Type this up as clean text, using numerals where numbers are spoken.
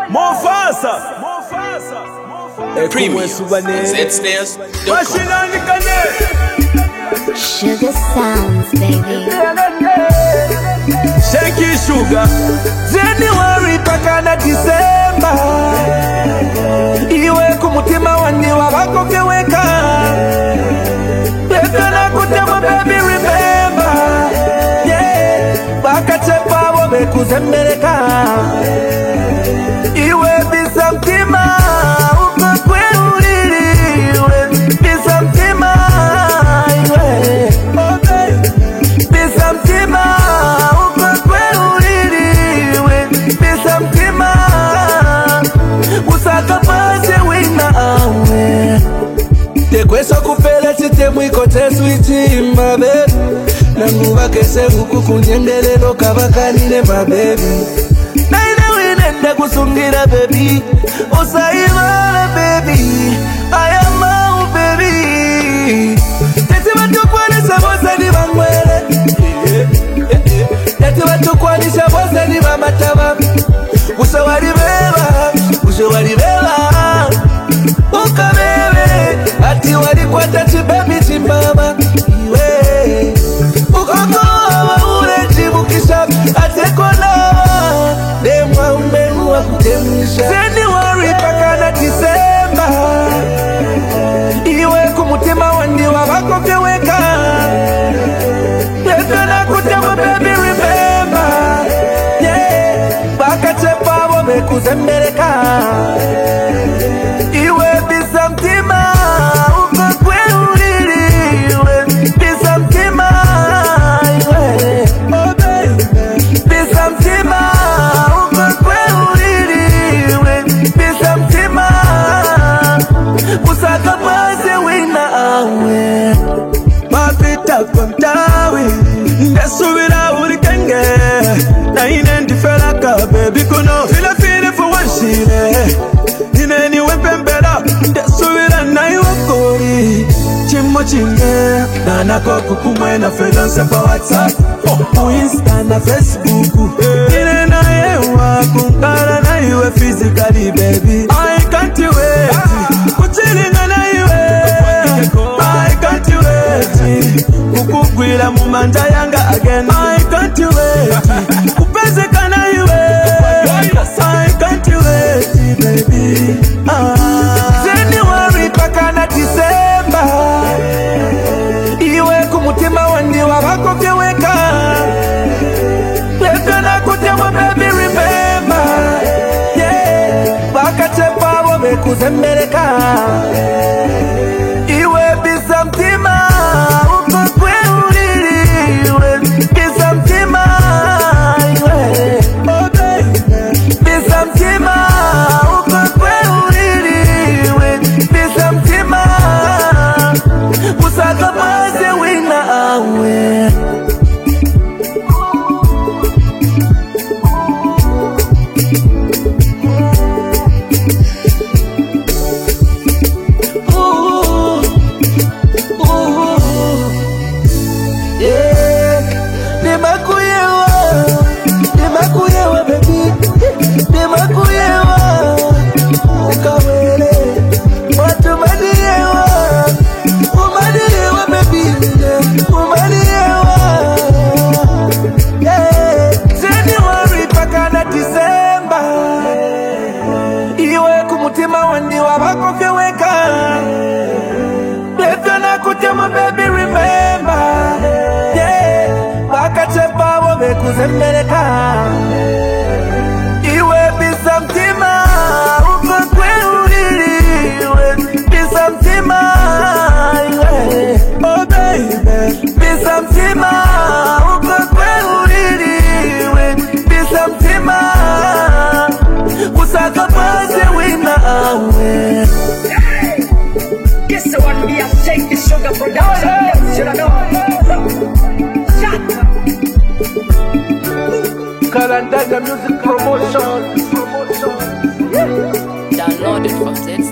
Mufasa. Premium. Zstairs. Sugar sounds, baby. Shanky Sugar. January paka na December. Iwe kumutima wandi wabako vyeweka. Leta na kutema baby remember. Yeah. Baka chepa wabe kuzembeleka. Iwe bisa mtima. Ukakwe uliliwe. Bisa mtima. Iwe. Bisa mtima. Ukakwe uliliwe. Bisa mtima. Usaka pase wina awe. Tekwesa kupela chite mwiko tesu ichimba baby. Nanguwa kese huku kunyendelelo kabakanile ma baby. Naina winende kusungira baby. Usaimala baby. I am out baby. Teti watu kwanisha bosa ni mangwele. Teti watu kwanisha bosa ni mamataba. Usawari beba. Usawari beba. Uka bebe. Ati wali kwa tachi baby chimama. Iwe ukoko wa ule jibukisha. Ate konawa demwa umbegu wa kutemisha. January paka na December. Iwe kumutima wandi wabako vyeweka. Leta na kutema baby remember. Yeah. Baka chepa wabe kuzembeleka. Iwe bisa mtima. Ukakwe uliliwe. Bisa mtima. Iwe. Bisa mtima. Ukakwe uliliwe. Bisa mtima. Usaka pase wina awe. Mapita kontawe. Ndesubira urikenge. Na inendi felaka baby kuno. Fila for one shile. Ineni wepembera. Ndesubira na iwakori. Chimo chinge. Nana koko kumwe na freelance pa WhatsApp. Insta na Facebook. Inena yewa kunkara na iwe physically baby. I can't wait. Kuchilinga na iwe. I can't wait. Kukugwila mumanja yanga again. I can't wait. Kupezeka na iwe. I can't wait baby. January paka na December. Iwe kumutima wandi wabako vyeweka. Leta na kutema baby remember. Yeah. Baka chepa wabe kuzembeleka. Iwe bisa mtima. Ukakwe uliliwe. Bisa mtima. Iwe. Bisa mtima. Ukakwe uliliwe. Bisa mtima. Usaka pase wina awe. Yeah. Nimakuyewa baby. Nimakuyewa. Ukawele. Watu madiewa. Umadiewa baby. Umadiewa. Yeah. January paka na December. Iwe kumutima wandi wabako vyeweka. Leta na kutema baby remember. Yeah. Baka chepa wabe kuzembeleka. Iwe bisa mtima. Ukakwe uliliwe. Bisa mtima. Iwe. Oh baby. Bisa mtima. Ukakwe uliliwe. Bisa mtima. Usaka pase wina awe. Yes, I want to be a Shanky Sugar production. Yes, should I know? Shut up. Kalandaga music promotion. Download it from Zstairs.